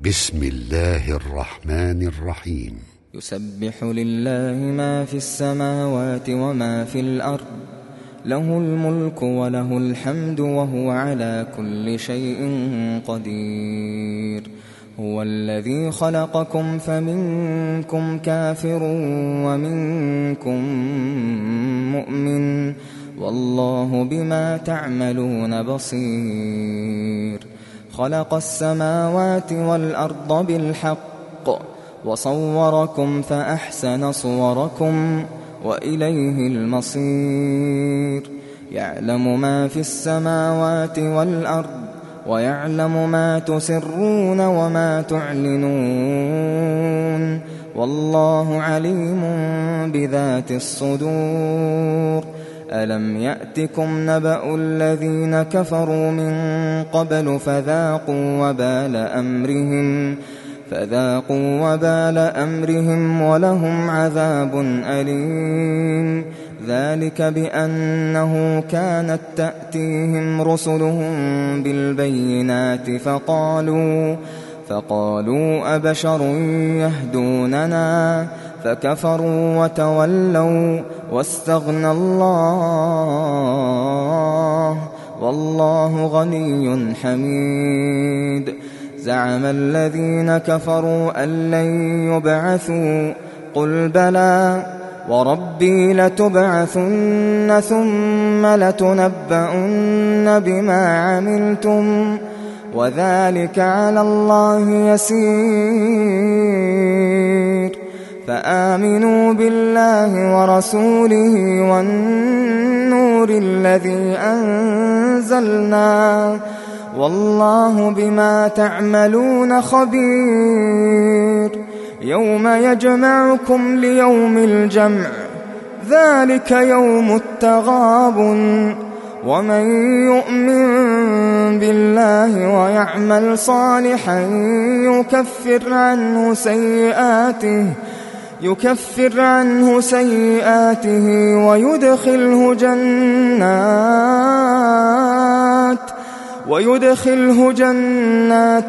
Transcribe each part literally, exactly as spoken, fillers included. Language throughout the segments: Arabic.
بسم الله الرحمن الرحيم. يسبح لله ما في السماوات وما في الأرض، له الملك وله الحمد وهو على كل شيء قدير. هو الذي خلقكم فمنكم كافر ومنكم مؤمن، والله بما تعملون بصير. خلق السماوات والأرض بالحق وصوركم فأحسن صوركم وإليه المصير. يعلم ما في السماوات والأرض ويعلم ما تسرون وما تعلنون، والله عليم بذات الصدور. ألم يأتكم نبأ الذين كفروا من قبل فذاقوا وبال أمرهم فذاقوا وبال أمرهم ولهم عذاب أليم. ذلك بأنه كانت تأتيهم رسلهم بالبينات فقالوا فقالوا أبشر يهدوننا فكفروا وتولوا واستغنى الله والله غني حميد. زعم الذين كفروا أن لن يبعثوا قل بلى وربي لتبعثن ثم لتنبؤن بما عملتم وذلك على الله يسير. فآمنوا بالله ورسوله والنور الذي أنزلنا والله بما تعملون خبير. يوم يجمعكم ليوم الجمع ذلك يوم التغابن، ومن يؤمن بالله ويعمل صالحا يكفر عنه سيئاته يكفر عنه سيئاته ويدخله جنات ويدخله جنات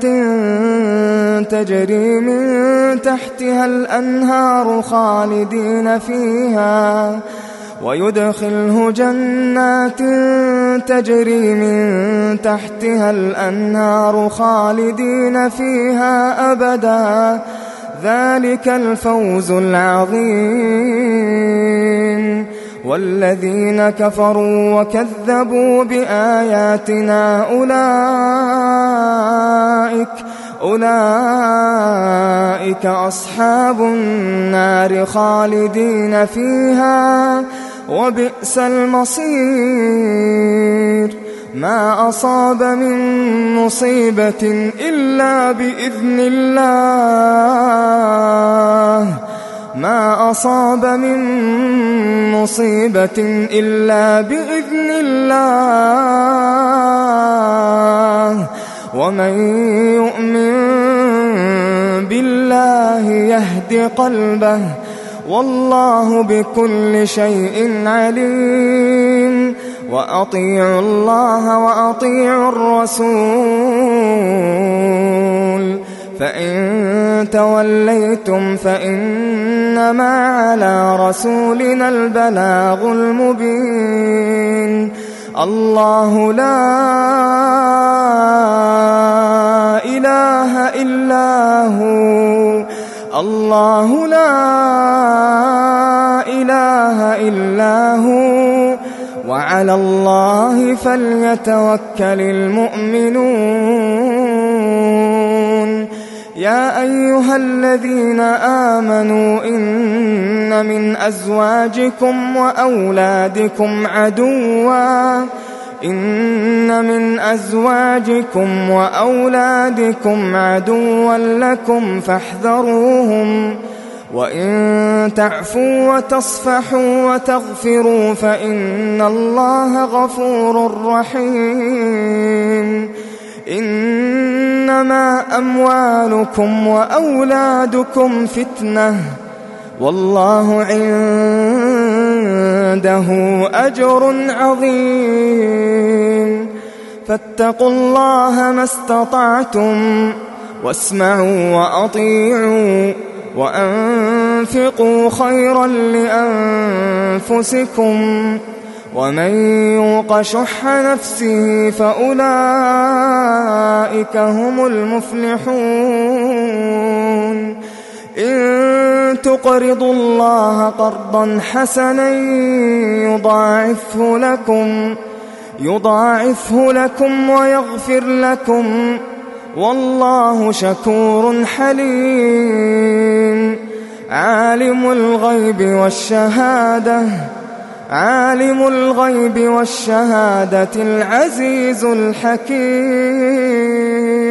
تجري من تحتها الأنهار خالدين فيها ويدخله جنات تجري من تحتها الأنهار خالدين فيها أبدا. ذلك الفوز العظيم. والذين كفروا وكذبوا بآياتنا أولئك أولئك أصحاب النار خالدين فيها وبئس المصير. ما أصاب من مصيبة إلا بإذن الله ما أصاب من مصيبة إلا بإذن الله ومن يؤمن بالله يهد قلبه والله بكل شيء عليم. وأطيعوا الله وأطيعوا الرسول فإن توليتم فإنما على رسولنا البلاغ المبين. الله لا إله إلا هو الله لا إله إلا هو وعلى الله فليتوكل المؤمنون. يا أيها الذين آمنوا إن من أزواجكم وأولادكم عدوا إن من أزواجكم وأولادكم عدوا لكم فاحذروهم وإن تعفوا وتصفحوا وتغفروا فإن الله غفور رحيم. إنما أموالكم وأولادكم فتنة والله عنده أجر عظيم. فاتقوا الله ما استطعتم واسمعوا وأطيعوا وأنفقوا خيرا لأنفسكم ومن يوق شح نفسه فأولئك هم المفلحون إن تقرضوا الله قرضا حسنا يضاعفه لكم يضاعفه لكم ويغفر لكم والله شكور حليم عالم الغيب والشهادة عالم الغيب والشهادة العزيز الحكيم.